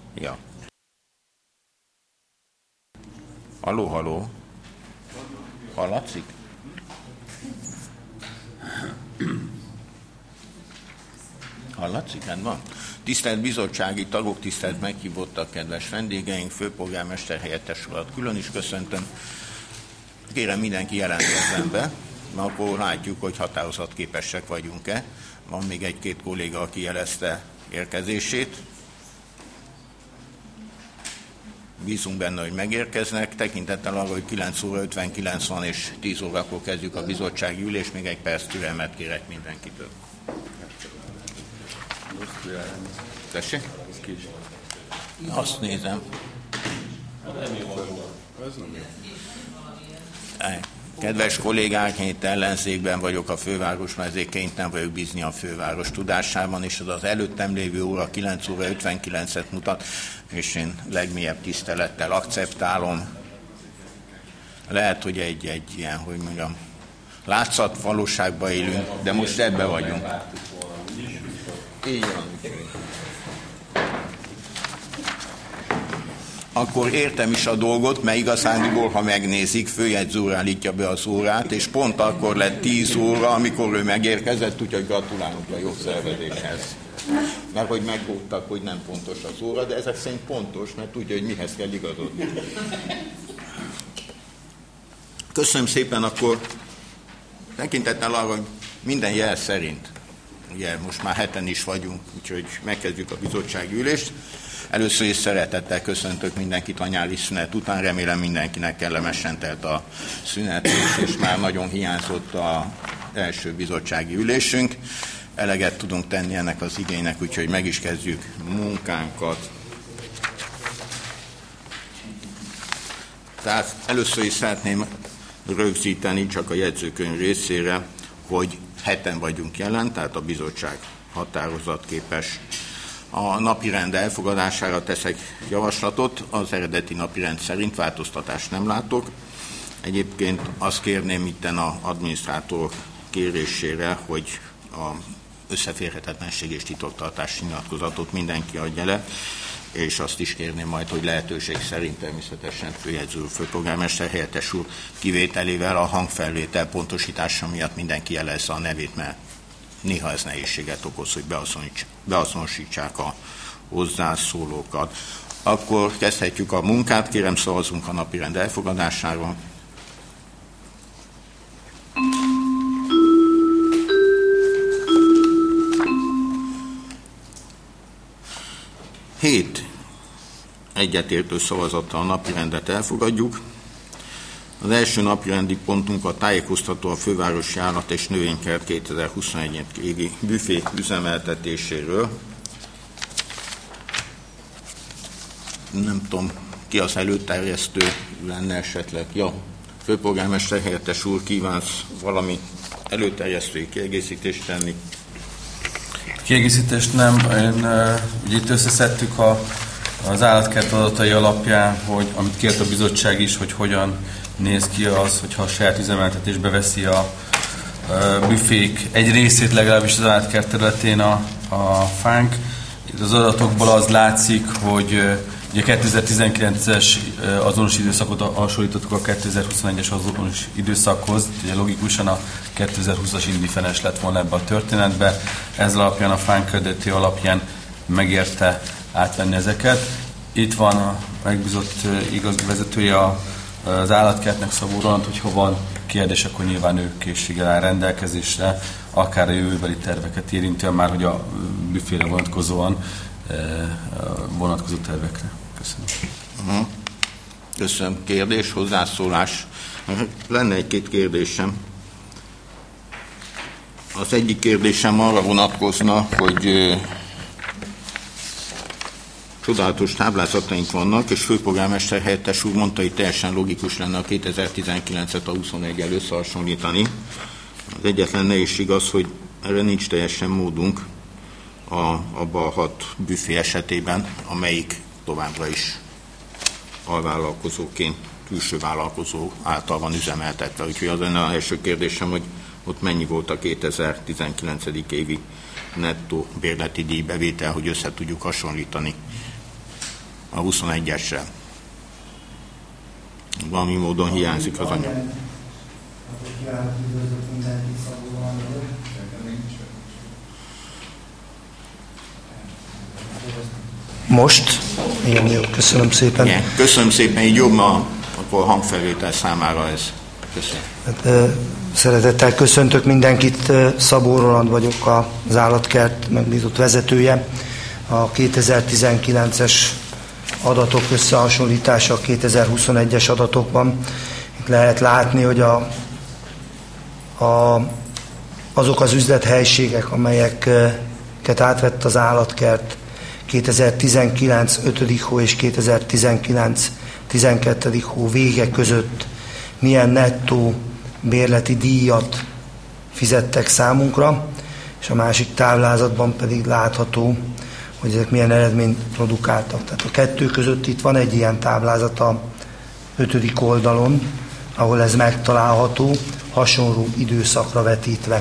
Ja. Halló. Hallatszik? Hallatszik? Van. Tisztelt bizottsági tagok, tisztelt meghívottak, kedves vendégeink, főpolgármester helyettes urat külön is köszöntöm. Kérem, mindenki jelentkezzen be, mert akkor látjuk, hogy határozatképesek vagyunk-e. Van még egy-két kolléga, aki jelezte érkezését. Bízunk benne, hogy megérkeznek. Tekintettel arra, hogy 9 óra 59 van és 10 órakor kezdjük a bizottsági ülést, még egy perc türelmet kérek mindenkitől. Tessék? Azt nézem. Kedves kollégák, én itt ellenzékben vagyok a fővárosban, ezért kénytelen vagyok bízni a főváros tudásában, és az előttem lévő óra 9 óra 59-et mutat, és én legmélyebb tisztelettel akceptálom. Lehet, hogy egy ilyen, hogy mondjam, látszat valóságban élünk, de most ebben vagyunk. Így van. Akkor értem is a dolgot, mert igazándiból, ha megnézik, főjegyző úr állítja be az órát, és pont akkor lett 10 óra, amikor ő megérkezett, úgyhogy gratulálunk a jogszervezéshez. Mert hogy meggódtak, hogy nem pontos az óra, de ezek szerint pontos, mert tudja, hogy mihez kell igazodni. Köszönöm szépen, akkor tekintettel arra, hogy minden jel szerint, ugye most már heten is vagyunk, úgyhogy megkezdjük a bizottsági ülést. Először is szeretettel köszöntök mindenkit a nyári szünet után, remélem mindenkinek kellemesen telt a szünet, és már nagyon hiányzott az első bizottsági ülésünk. Eleget tudunk tenni ennek az igénynek, úgyhogy meg is kezdjük munkánkat. Tehát először is szeretném rögzíteni csak a jegyzőkönyv részére, hogy heten vagyunk jelen, tehát a bizottság határozatképes. A napirend elfogadására teszek javaslatot, az eredeti napirend szerint változtatást nem látok. Egyébként azt kérném itten az adminisztrátor kérésére, hogy a összeférhetetlenség és titoktartási nyilatkozatot mindenki adja le, és azt is kérném majd, hogy lehetőség szerint természetesen főjegyző úr, főpolgármester helyettes úr kivételével a hangfelvétel pontosítása miatt mindenki jelezze a nevét, mert néha ez nehézséget okoz, hogy beazonosítsák a hozzászólókat. Akkor kezdhetjük a munkát, kérem szavazunk a napirend elfogadására. Hét egyetértő szavazattal a napirendet elfogadjuk. Az első napirendi pontunk a tájékoztató a fővárosi állat és növénykert 2021 évi büfé üzemeltetéséről. Nem tudom, ki az előterjesztő lenne esetleg. Ja, főpolgármester helyettes úr, kívánsz valami előterjesztői kiegészítést tenni? Kiegészítést nem. Ugye itt összeszedtük az állatkert adatai alapján, hogy amit kért a bizottság is, hogy hogyan néz ki az, hogyha a saját üzemeltetésbe veszi a büfék egy részét legalábbis az állatkert területén a fánk. Itt az adatokból az látszik, hogy ugye 2019-es azonos időszakot hasonlítottuk a 2021-es azonos időszakhoz, ugye logikusan a 2020-as indifferens lett volna ebbe a történetbe. Ez alapján, a fánk eredeti alapján megérte átvenni ezeket. Itt van a megbízott igazgatóvezetője az állatkertnek, Szabó Roland, hogyha van kérdés, akkor nyilván ő készséggel áll rendelkezésre, akár a jövőbeli terveket érintően már, hogy a büfére vonatkozó tervekre. Köszönöm. Köszönöm. Kérdés, hozzászólás. Lenne egy-két kérdésem. Az egyik kérdésem arra vonatkozna, hogy csodálatos táblázataink vannak, és főpolgármester helyettes úr mondta, hogy teljesen logikus lenne a 2019-et a 21-el összehasonlítani. Az egyetlen nehézség az, hogy erre nincs teljesen módunk abban a 6 büfé esetében, amelyik továbbra is alvállalkozóként, külső vállalkozó által van üzemeltetve. Úgyhogy az lenne az első kérdésem, hogy ott mennyi volt a 2019. évi nettó bérleti díjbevétel, hogy össze tudjuk hasonlítani. a 21-essel. Valami módon hiányzik az anyag. Most? Igen, jó, köszönöm szépen. Igen, köszönöm szépen, így jobb ma, akkor hangfelvétel számára ez. Köszönöm. Hát, szeretettel köszöntök mindenkit, Szabó Roland vagyok, az állatkert megbízott vezetője. A 2019-es adatok összehasonlítása a 2021-es adatokban. Itt lehet látni, hogy azok az üzlethelyiségek, amelyeket átvett az állatkert 2019 5. hó és 2019 12. hó vége között milyen nettó bérleti díjat fizettek számunkra, és a másik táblázatban pedig látható, hogy ezek milyen eredményt produkáltak. Tehát a kettő között itt van egy ilyen táblázat a 5. oldalon, ahol ez megtalálható, hasonló időszakra vetítve.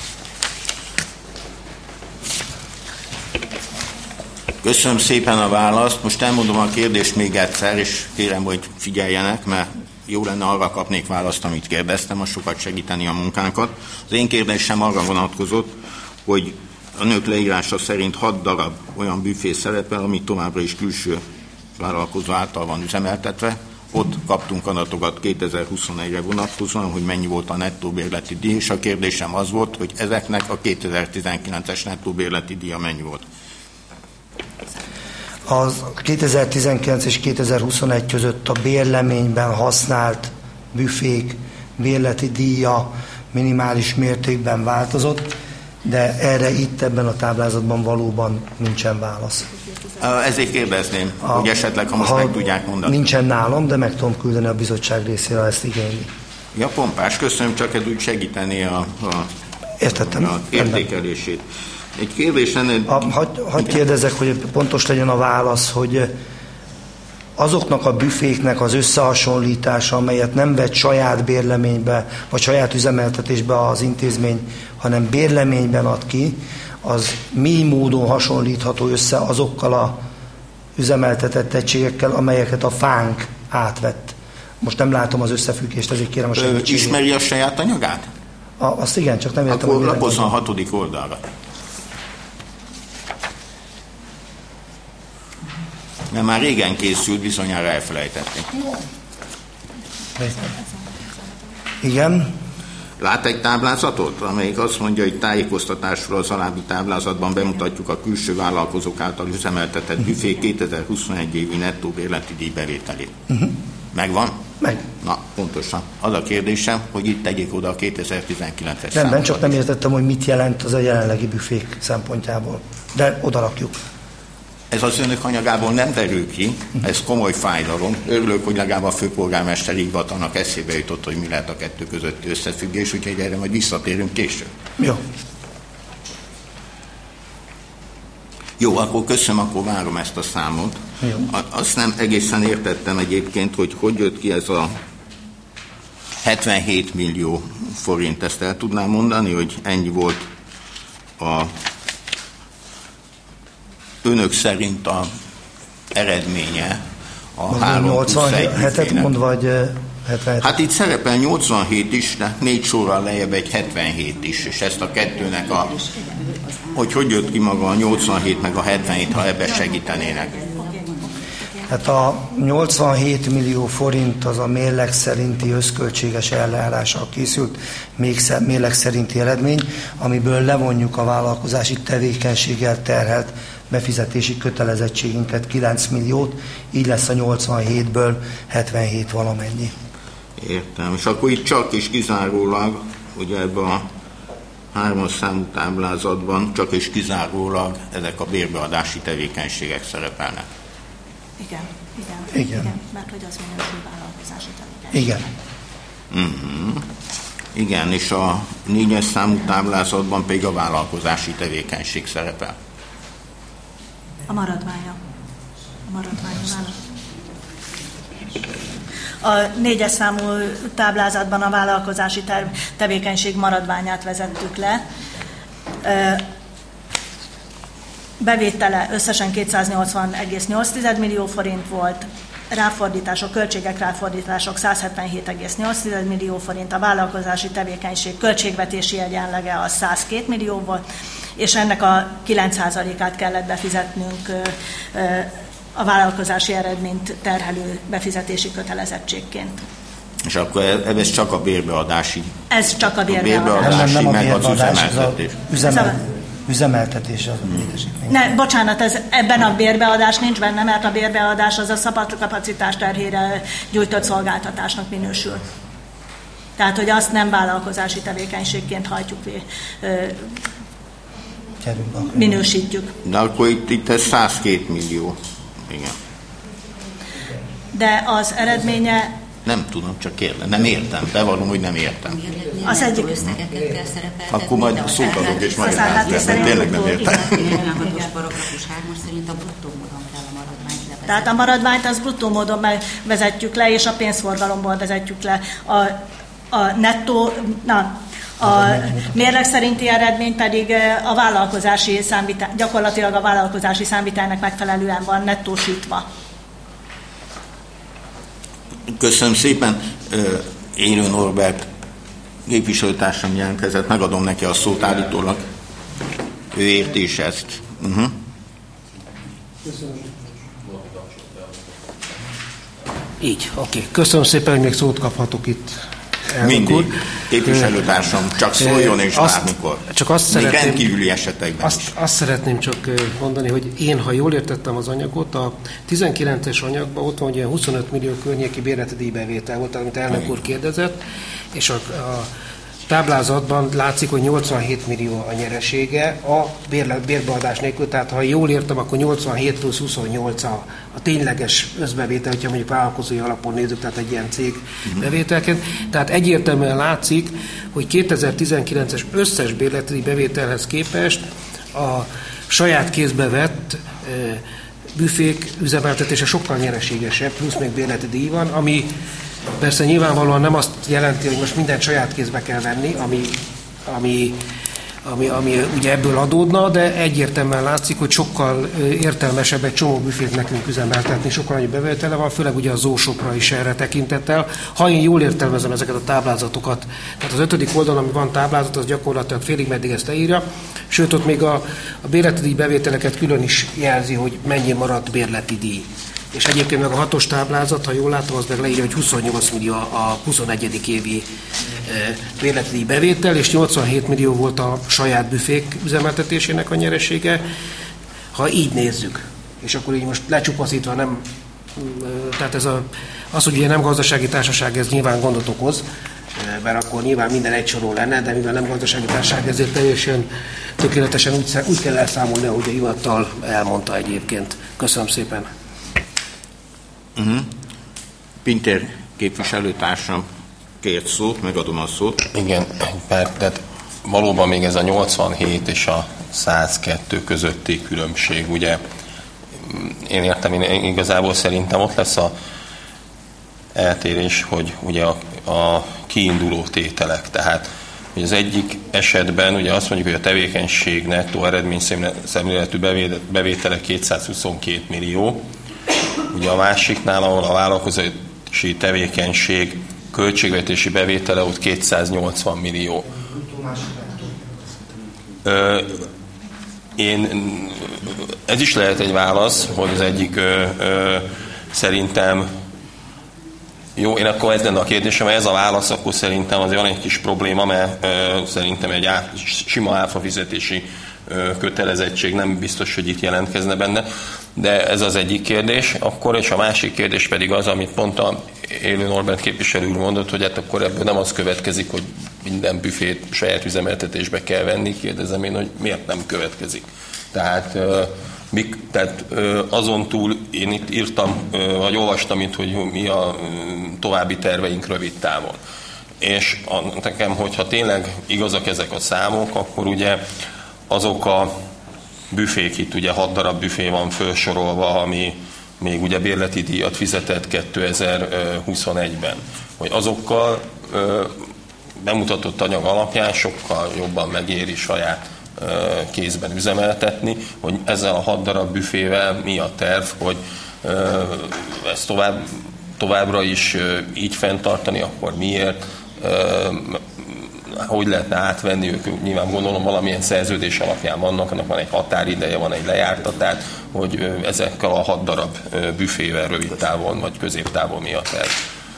Köszönöm szépen a választ. Most elmondom a kérdést még egyszer, és kérem, hogy figyeljenek, mert jó lenne, arra kapnék választ, amit kérdeztem, az sokat segíteni a munkánkat. Az én kérdésem arra vonatkozott, hogy a nők leírása szerint 6 darab olyan büfé szerepel, ami továbbra is külső vállalkozó által van üzemeltetve. Ott kaptunk adatokat 2021-re vonatkozóan, hogy mennyi volt a nettó bérleti díj, és a kérdésem az volt, hogy ezeknek a 2019-es nettó bérleti díja mennyi volt. Az 2019 és 2021 között a bérleményben használt büfék bérleti díja minimális mértékben változott, de erre itt ebben a táblázatban valóban nincsen válasz. Ezért kérdezném, hogy esetleg, ha most meg tudják mondani. Nincsen nálam, de meg tudom küldeni a bizottság részére, ezt igényli. Ja, pompás, köszönöm, csak ez úgy segíteni a értékelését. Egy kérdés lenne... Hadd kérdezzek, hogy pontos legyen a válasz, hogy azoknak a büféknek az összehasonlítása, amelyet nem vett saját bérleménybe, vagy saját üzemeltetésbe az intézmény, hanem bérleményben ad ki, az mi módon hasonlítható össze azokkal az üzemeltetett egységekkel, amelyeket a fánk átvett. Most nem látom az összefüggést, ezért kérem a segítségét. Ismeri a saját anyagát? Azt igen, csak nem értem. Akkor lapozzon a 6. oldalra. Mert már régen készült, bizonyára elfelejtették. Igen. Lát egy táblázatot, amelyik azt mondja, hogy tájékoztatásról az alábbi táblázatban bemutatjuk a külső vállalkozók által üzemeltetett büfé 2021 évi nettó bérleti díjbevételét. Megvan? Meg. Na, pontosan. Az a kérdésem, hogy itt tegyék oda a 2019-es Rendben, csak nem értettem, hogy mit jelent az a jelenlegi büfék szempontjából. De oda rakjuk. Ez az önök anyagából nem derül ki, ez komoly fájdalom. Örülök, hogy legalább a főpolgármester hivatalnak eszébe jutott, hogy mi lehet a kettő közötti összefüggés, úgyhogy erre majd visszatérünk később. Jó. Jó, akkor köszönöm, akkor várom ezt a számot. Jó. Azt nem egészen értettem egyébként, hogy jött ki ez a 77 millió forint. Ezt el tudnám mondani, hogy ennyi volt a önök szerint a eredménye a 3+1 mond, vagy 77? Hát itt szerepel 87 is, de 4 sorral lejjebb egy 77 is, és ezt a kettőnek hogy jött ki maga a 87 meg a 77, ha ebben segítenének. Hát a 87 millió forint az a mérleg szerinti összköltséges eljárással készült mérleg szerinti eredmény, amiből levonjuk a vállalkozási tevékenységgel terhelt befizetési kötelezettségünket 9 milliót, így lesz a 87-ből 77 valamennyi. Értem. És akkor itt csak és kizárólag, ugye ebben a 3-as számú táblázatban csak és kizárólag ezek a bérbeadási tevékenységek szerepelnek. Igen. Mert hogy az minősül vállalkozási tevékenység. Igen. Igen, és a 4-es számú táblázatban pedig a vállalkozási tevékenység szerepel. A maradványa A 4-es számú táblázatban a vállalkozási tevékenység maradványát vezettük le. bevétele összesen 280,8 millió forint volt, ráfordítások, költségek ráfordítások 177,8 millió forint, a vállalkozási tevékenység költségvetési egyenlege az 102 millió volt, és ennek a 9%-át kellett befizetnünk a vállalkozási eredményt terhelő befizetési kötelezettségként. És akkor ez csak a bérbeadási? Ez csak a bérbeadási, nem a meg az bérbeadás, üzemeltetés az létesítmény. Bocsánat, ebben a bérbeadás nincs benne, mert a bérbeadás az a szabad kapacitás terhére gyújtott szolgáltatásnak minősül. Tehát, hogy azt nem vállalkozási tevékenységként hajtjuk, minősítjük. De akkor itt ez 102 millió. Igen. De az eredménye... Nem tudom, csak kérdem. Nem értem. De valami, hogy nem értem. Az egyik összegeket kell szerepeltetni. Akkor majd szót adok, és majd mert tényleg nem értem. A paragrafus 3 szerint a bruttó módon kell a maradványt levezetni. Tehát a maradványt az bruttó módon vezetjük le, és a pénzforgalomból vezetjük le. A nettó... A mérleg szerinti eredmény pedig a vállalkozási gyakorlatilag a vállalkozási számvitelnek megfelelően van nettósítva. Köszönöm szépen. Élő Norbert képviselőtársam jelentkezett, megadom neki a szót állítólag. Ő érti is ezt. Köszönöm. Így, oké. Köszönöm szépen, hogy még szót kaphatok itt. Mindig. Képviselőtársam, csak szóljon és bármikor. Csak azt még szeretném, rendkívüli esetekben azt szeretném csak mondani, hogy én, ha jól értettem az anyagot, a 19-es anyagban ott van, hogy 25 millió környéki bérleti díjbevétel volt, amit elnök úr kérdezett, és a táblázatban látszik, hogy 87 millió a nyeresége a bérbeadás nélkül, tehát ha jól értem, akkor 87 plusz 28 a tényleges összbevétel, hogyha mondjuk vállalkozói alapon nézzük, tehát egy ilyen cég bevételként. Tehát egyértelműen látszik, hogy 2019-es összes bérleti bevételhez képest a saját kézbe vett büfék üzemeltetése sokkal nyereségesebb, plusz még bérleti díj van, ami persze nyilvánvalóan nem azt jelenti, hogy most mindent saját kézbe kell venni, ami ugye ebből adódna, de egyértelműen látszik, hogy sokkal értelmesebb egy csomó büfét nekünk üzemeltetni, sokkal nagyobb bevétele van, főleg ugye a Zoosopra is erre tekintettel. Ha én jól értelmezem ezeket a táblázatokat, tehát az 5. oldalon, ami van táblázat, az gyakorlatilag félig meddig ezt leírja, sőt ott még a bérleti díj bevételeket külön is jelzi, hogy mennyi maradt bérleti díj. És egyébként meg a 6-os táblázat, ha jól látom, az meg leírja, hogy 28 millió a 21. évi bérleti díj bevétel, és 87 millió volt a saját büfék üzemeltetésének a nyeresége, ha így nézzük. És akkor így most lecsupaszítva nem, tehát az, hogy ugye nem gazdasági társaság, ez nyilván gondot okoz, mert akkor nyilván minden egy soron lenne, de mivel nem gazdasági társaság, ezért teljesen tökéletesen úgy kell elszámolni, ahogy a hivatal elmondta egyébként. Köszönöm szépen. Pintér képviselőtársam kért szót, megadom a szót. Igen, tehát valóban még ez a 87 és a 102 közötti különbség, ugye én értem, én igazából szerintem ott lesz a eltérés, hogy ugye a kiinduló tételek, tehát hogy az egyik esetben ugye azt mondjuk, hogy a tevékenység nettó eredményszemléletű bevétele 222 millió, ugye a másiknál, ahol a vállalkozási tevékenység költségvetési bevétele ott 280 millió. Ez is lehet egy válasz, hogy az egyik szerintem jó, én akkor ez lenne a kérdésem, ha ez a válasz, akkor szerintem azért van egy kis probléma, mert szerintem egy sima áfa fizetési kötelezettség nem biztos, hogy itt jelentkezne benne, de ez az egyik kérdés. Akkor, és a másik kérdés pedig az, amit pont a Élő Norbert képviselő úr mondott, hogy hát akkor ebből nem az következik, hogy minden büfét saját üzemeltetésbe kell venni. Kérdezem én, hogy miért nem következik. Tehát azon túl én itt írtam, vagy olvastam itt, hogy mi a további terveink rövid távon. És nekem, hogyha tényleg igazak ezek a számok, akkor ugye azok a büfék, itt ugye 6 darab büfé van felsorolva, ami még ugye bérleti díjat fizetett 2021-ben, hogy azokkal bemutatott anyag alapján sokkal jobban megéri saját kézben üzemeltetni, hogy ezzel a 6 darab büfével mi a terv, hogy ezt továbbra is így fenntartani, akkor miért, hogy lehetne átvenni, ők nyilván gondolom valamilyen szerződés alapján vannak, annak van egy határideje, van egy lejártatát, hogy ezekkel a 6 darab büfével rövid távon vagy középtávon mi a terv.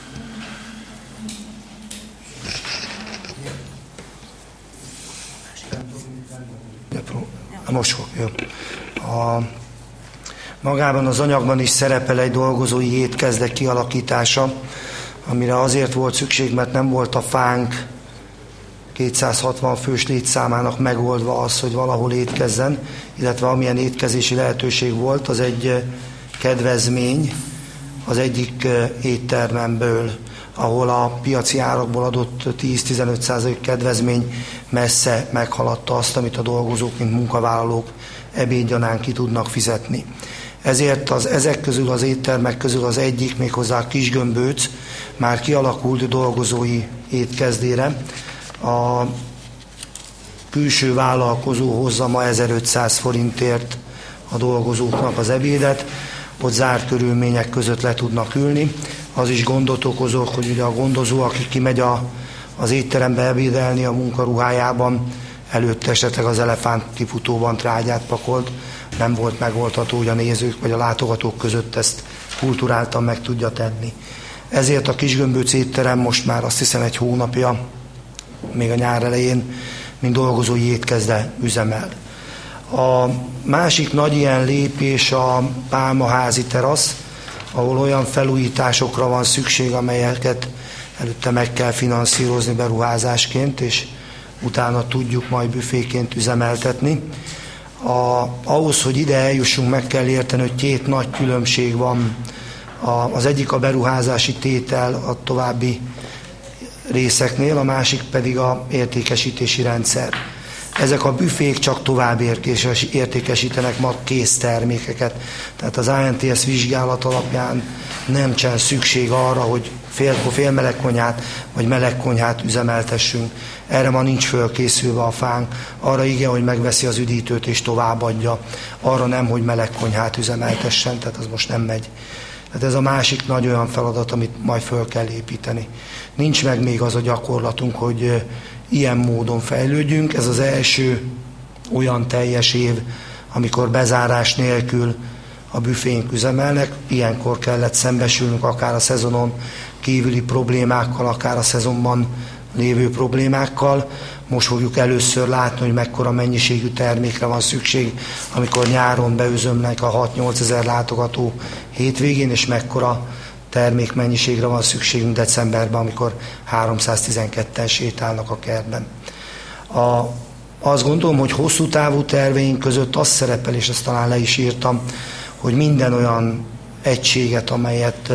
Magában az anyagban is szerepel egy dolgozói étkezdek kialakítása, amire azért volt szükség, mert nem volt a fánk 260 fős létszámának megoldva az, hogy valahol étkezzen, illetve amilyen étkezési lehetőség volt, az egy kedvezmény az egyik éttermemből, ahol a piaci árakból adott 10-15% kedvezmény messze meghaladta azt, amit a dolgozók, mint munkavállalók ebédgyanán ki tudnak fizetni. Ezért ezek közül, az éttermek közül az egyik, méghozzá a Kisgömbóc már kialakult dolgozói étkezdére. A külső vállalkozó hozza ma 1500 forintért a dolgozóknak az ebédet, ott zárt körülmények között le tudnak ülni. Az is gondot okozok, hogy ugye a gondozó, aki kimegy az étterembe ebédelni a munkaruhájában, előtte esetleg az elefánt kifutóban trágyát pakolt, nem volt megoldható, hogy a nézők vagy a látogatók között ezt kulturáltan meg tudja tenni. Ezért a Kisgömbóc étterem most már azt hiszem egy hónapja, még a nyár elején, mint dolgozói étkezde üzemel. A másik nagy ilyen lépés a pálmaházi terasz, ahol olyan felújításokra van szükség, amelyeket előtte meg kell finanszírozni beruházásként, és utána tudjuk majd büféként üzemeltetni. Ahhoz, hogy ide eljussunk, meg kell érteni, hogy 2 nagy különbség van. Az egyik a beruházási tétel a további részeknél, a másik pedig a értékesítési rendszer. Ezek a büfék csak tovább értékesítenek ma kész termékeket. Tehát az ANTS vizsgálat alapján nincsen szükség arra, hogy félmelegkonyhát vagy melegkonyhát üzemeltessünk. Erre ma nincs fölkészülve a fánk. Arra igen, hogy megveszi az üdítőt és továbbadja. Arra nem, hogy melegkonyhát üzemeltessen, tehát az most nem megy. Tehát ez a másik nagy olyan feladat, amit majd föl kell építeni. Nincs meg még az a gyakorlatunk, hogy ilyen módon fejlődjünk. Ez az első olyan teljes év, amikor bezárás nélkül a büfénk üzemelnek. Ilyenkor kellett szembesülnünk akár a szezonon kívüli problémákkal, akár a szezonban lévő problémákkal. Most fogjuk először látni, hogy mekkora mennyiségű termékre van szükség, amikor nyáron beüzömnek a 6-8 ezer látogató hétvégén, és mekkora termékmennyiségre van szükségünk decemberben, amikor 312-en sétálnak a kertben. Azt gondolom, hogy hosszú távú terveink között az szerepel, és ezt talán le is írtam, hogy minden olyan egységet, amelyet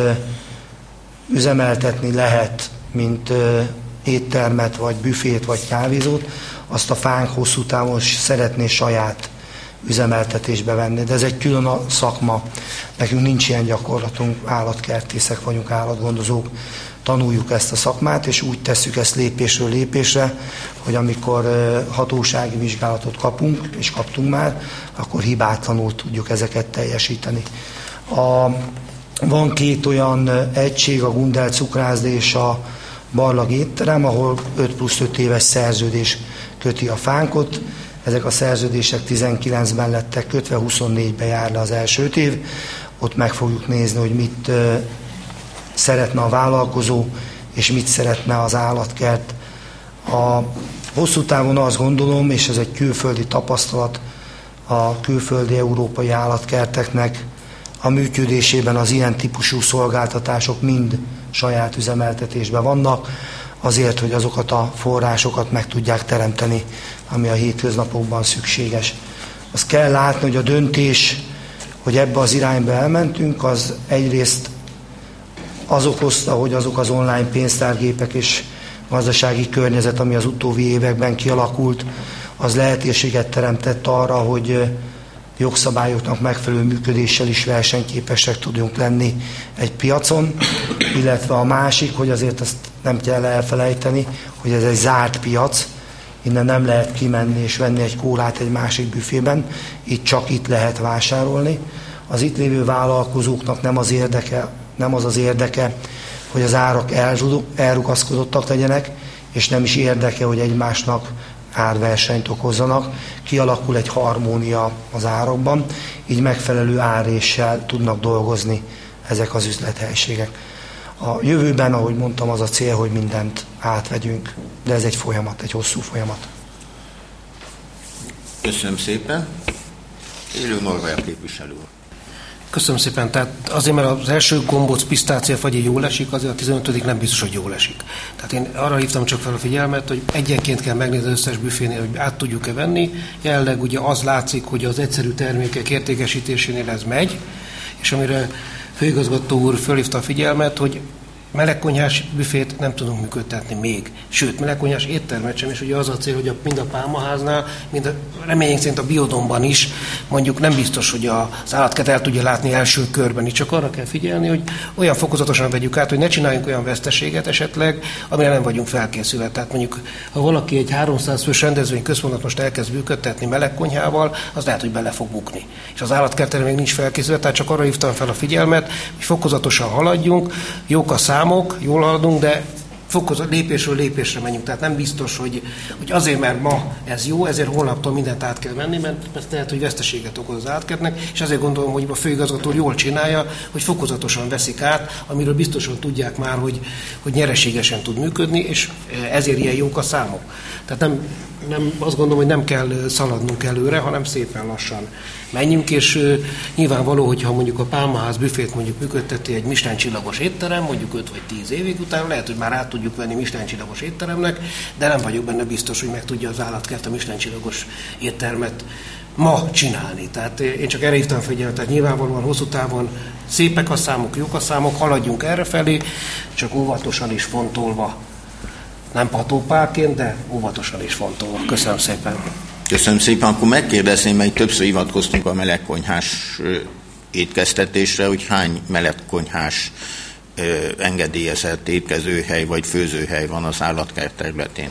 üzemeltetni lehet, mint éttermet, vagy büfét, vagy kávézót, azt a fánk hosszú távon szeretné saját üzemeltetésbe venni. De ez egy külön a szakma. Nekünk nincs ilyen gyakorlatunk, állatkertészek vagyunk, állatgondozók, tanuljuk ezt a szakmát, és úgy tesszük ezt lépésről lépésre, hogy amikor hatósági vizsgálatot kapunk, és kaptunk már, akkor hibátlanul tudjuk ezeket teljesíteni. Van 2 olyan egység, a Gundel cukrászda és a Barlag étterem, ahol 5+5 éves szerződés köti a fánkot. Ezek a szerződések 19-ben lettek kötve, 24-ben jár le az első 5 év. Ott meg fogjuk nézni, hogy mit szeretne a vállalkozó, és mit szeretne az állatkert. A hosszú távon azt gondolom, és ez egy külföldi tapasztalat, a külföldi európai állatkerteknek a működésében az ilyen típusú szolgáltatások mind saját üzemeltetésben vannak, azért, hogy azokat a forrásokat meg tudják teremteni, ami a hétköznapokban szükséges. Azt kell látni, hogy a döntés, hogy ebbe az irányba elmentünk, az egyrészt az okozta, hogy azok az online pénztárgépek és gazdasági környezet, ami az utóbbi években kialakult, az lehetőséget teremtett arra, hogy jogszabályoknak megfelelő működéssel is versenyképesek tudjunk lenni egy piacon, illetve a másik, hogy azért azt nem kell elfelejteni, hogy ez egy zárt piac, innen nem lehet kimenni és venni egy kólát egy másik büfében, csak itt lehet vásárolni. Az itt lévő vállalkozóknak nem az az érdeke, hogy az árak elrugaszkodottak legyenek, és nem is érdeke, hogy egymásnak árversenyt okozzanak. Kialakul egy harmónia az árakban, így megfelelő árréssel tudnak dolgozni ezek az üzlethelyiségek. A jövőben, ahogy mondtam, az a cél, hogy mindent átvegyünk, de ez egy folyamat, egy hosszú folyamat. Köszönöm szépen. Élő Norbert képviselő. Köszönöm szépen. Tehát azért, mert az első gombóc pisztáciafagyi jól esik, azért a 15. nem biztos, hogy jól esik. Tehát én arra hívtam csak fel a figyelmet, hogy egyenként kell megnézni az összes büfénél, hogy át tudjuk-e venni. Jelenleg ugye az látszik, hogy az egyszerű termékek értékesítésénél ez megy, és amire főigazgató úr fölhívta a figyelmet, hogy melegkonyhás büfét nem tudunk működtetni még. Sőt, melegkonyhás éttermet sem, és ugye az a cél, hogy mind a Pálmaháznál, mind a reményünk szerint a Biodomban is, mondjuk nem biztos, hogy az állatkert el tudja látni első körben, így csak arra kell figyelni, hogy olyan fokozatosan vegyük át, hogy ne csináljunk olyan veszteséget esetleg, amire nem vagyunk felkészülve. Tehát mondjuk, ha valaki egy 300 fős rendezvényközpontot most elkezd működtetni melegkonyhával, az lehet, hogy bele fog bukni. És az állatkert még nincs felkészülve, tehát csak arra hívtam fel a figyelmet, hogy fokozatosan haladjunk, jók a számok, jól haladunk, de lépésről lépésre menjünk. Tehát nem biztos, hogy azért, mert ma ez jó, ezért holnaptól mindent át kell venni, mert lehet, hogy veszteséget okoz az átkertnek, és azért gondolom, hogy a főigazgató jól csinálja, hogy fokozatosan veszik át, amiről biztosan tudják már, hogy nyereségesen tud működni, és ezért ilyen jók a számok. Tehát nem azt gondolom, hogy nem kell szaladnunk előre, hanem szépen lassan menjünk, és nyilvánvaló, hogyha mondjuk a Pálmaház büfét mondjuk működteti egy Michelin csillagos étterem, mondjuk 5 vagy 10 évig után, lehet, hogy már át tudjuk venni Michelin csillagos étteremnek, de nem vagyok benne biztos, hogy meg tudja az állatkert a Michelin csillagos éttermet ma csinálni. Tehát én csak erre hívtam figyelmet, tehát nyilvánvalóan hosszú távon szépek a számok, jók a számok, haladjunk errefelé, csak óvatosan is fontolva. Nem patópárként, de óvatosan is fontolva. Köszönöm szépen. Köszönöm szépen. Akkor megkérdezném, mert többször hivatkoztunk a melegkonyhás étkeztetésre, hogy hány melegkonyhás engedélyezett étkezőhely vagy főzőhely van az állatkert területén?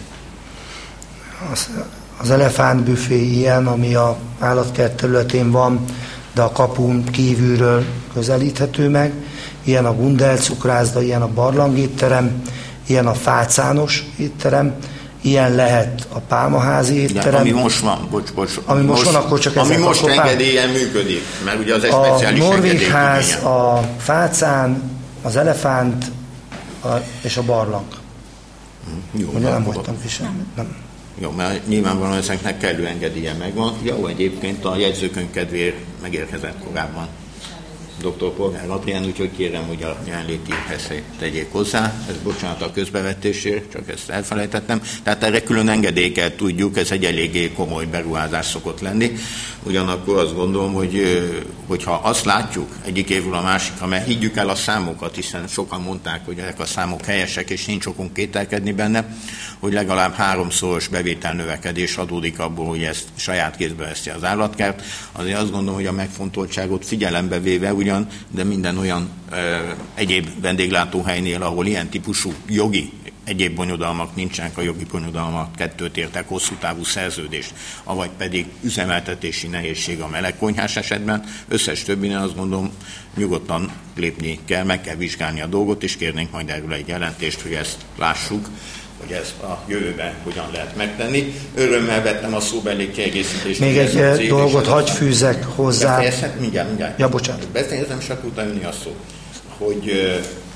Az elefántbüfé ilyen, ami a állatkert területén van, de a kapun kívülről közelíthető meg. Ilyen a Gundel cukrászda, ilyen a barlangétterem, ilyen a Fácános étterem, ilyen lehet a Pálmaházi étterem. De ami most van, Ami most van, akkor csak ami ezek most engedélyen működik, mert ugye az egy speciális Norvégház, a Fácán, az Elefánt és a Barlang. Jó, ugye nem voltam ki semmit. Nem. Jó, mert nyilvánvalóan ezeknek kellő engedélye megvan. Jó, egyébként a jegyzőkönyv kedvéért megérkezett korábban Dr. Polgár Adrián, úgyhogy kérem, hogy a jelenlétihez tegyék hozzá. Ez bocsánat a közbevetésért, csak ezt elfelejtettem. Tehát erre külön engedélyeket tudjuk, ez egy eléggé komoly beruházás szokott lenni. Ugyanakkor azt gondolom, hogy ha azt látjuk egyik évről a másikra, mert higgyük el a számokat, hiszen sokan mondták, hogy ezek a számok helyesek, és nincs okunk kételkedni benne, hogy legalább 3-szoros bevételnövekedés adódik abból, hogy ezt saját kézbe veszi az állatkert. Azért azt gondolom, hogy a megfontoltságot figyelembe véve ugyan, de minden olyan egyéb vendéglátóhelynél, ahol ilyen típusú jogi egyéb bonyodalmak nincsenek, a jogi bonyodalmak kettőt értek, hosszú távú szerződést, avagy pedig üzemeltetési nehézség a melegkonyhás esetben, összes többinél azt gondolom nyugodtan lépni kell, meg kell vizsgálni a dolgot, és kérnénk majd erről egy jelentést, hogy ezt lássuk, hogy ezt a jövőben hogyan lehet megtenni. Örömmel vettem a szóbeli kiegészítést. Még egy dolgot hagy fűzzek hozzá. Befejezhet? Mindjárt. Ja, bocsánat. Befejezem, és akkor utána jönni a szó. Hogy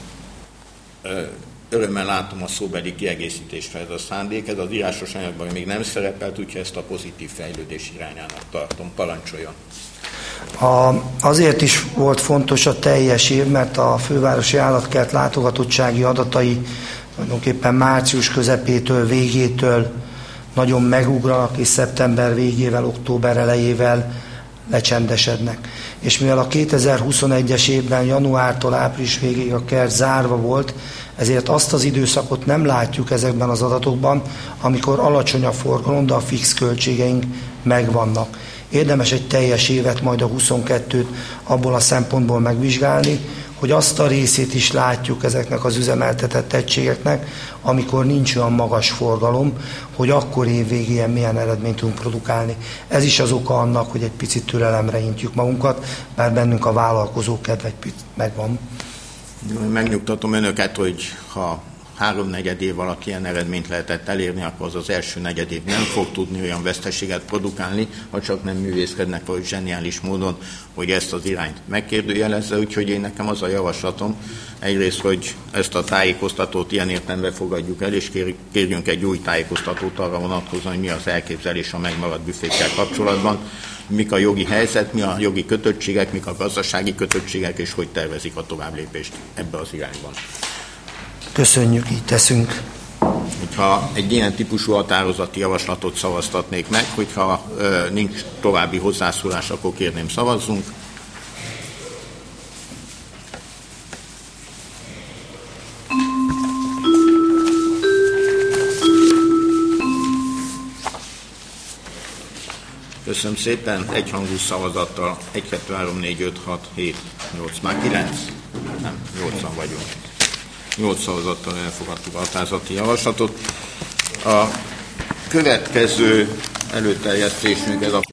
örömmel látom a szóbeli kiegészítésre ez a szándék, ez az írásos anyagban még nem szerepelt, úgyhogy ezt a pozitív fejlődés irányának tartom. Parancsoljon! Azért is volt fontos a teljes év, mert a fővárosi állatkert látogatottsági adatai tulajdonképpen március közepétől, végétől nagyon megugranak, és szeptember végével, október elejével lecsendesednek. És mivel a 2021-es évben januártól április végéig a kert zárva volt, ezért azt az időszakot nem látjuk ezekben az adatokban, amikor alacsony a forgalom, de a fix költségeink megvannak. Érdemes egy teljes évet, majd a 22-t abból a szempontból megvizsgálni, hogy azt a részét is látjuk ezeknek az üzemeltetett egységeknek, amikor nincs olyan magas forgalom, hogy akkor évvégén milyen eredményt tudunk produkálni. Ez is az oka annak, hogy egy picit türelemre intjük magunkat, bár bennünk a vállalkozó kedve egy picit megvan. Megnyugtatom önöket, hogy ha 3-4 év alatt ilyen eredményt lehetett elérni, akkor az első negyed év nem fog tudni olyan veszteséget produkálni, ha csak nem művészkednek vagy zseniális módon, hogy ezt az irányt megkérdőjelezze. Úgyhogy én nekem az a javaslatom, egyrészt, hogy ezt a tájékoztatót ilyen értelemben fogadjuk el, és kérjünk egy új tájékoztatót arra vonatkozóan, hogy mi az elképzelés a megmaradt büfékkel kapcsolatban, mik a jogi helyzet, mi a jogi kötöttségek, mik a gazdasági kötöttségek, és hogy tervezik a továbblépést ebbe az irányban. Köszönjük, így teszünk. Hogyha egy ilyen típusú határozati javaslatot szavaztatnék meg, hogyha nincs további hozzászólás, akkor kérném szavazzunk. Köszönöm szépen, egyhangú szavazattal 1, 2, 3, 4, 5, 6, 7, 8, már 9? Nem, 8-an vagyunk. 8 szavazattal elfogadtuk a határozati javaslatot. A következő előterjesztésünk ez a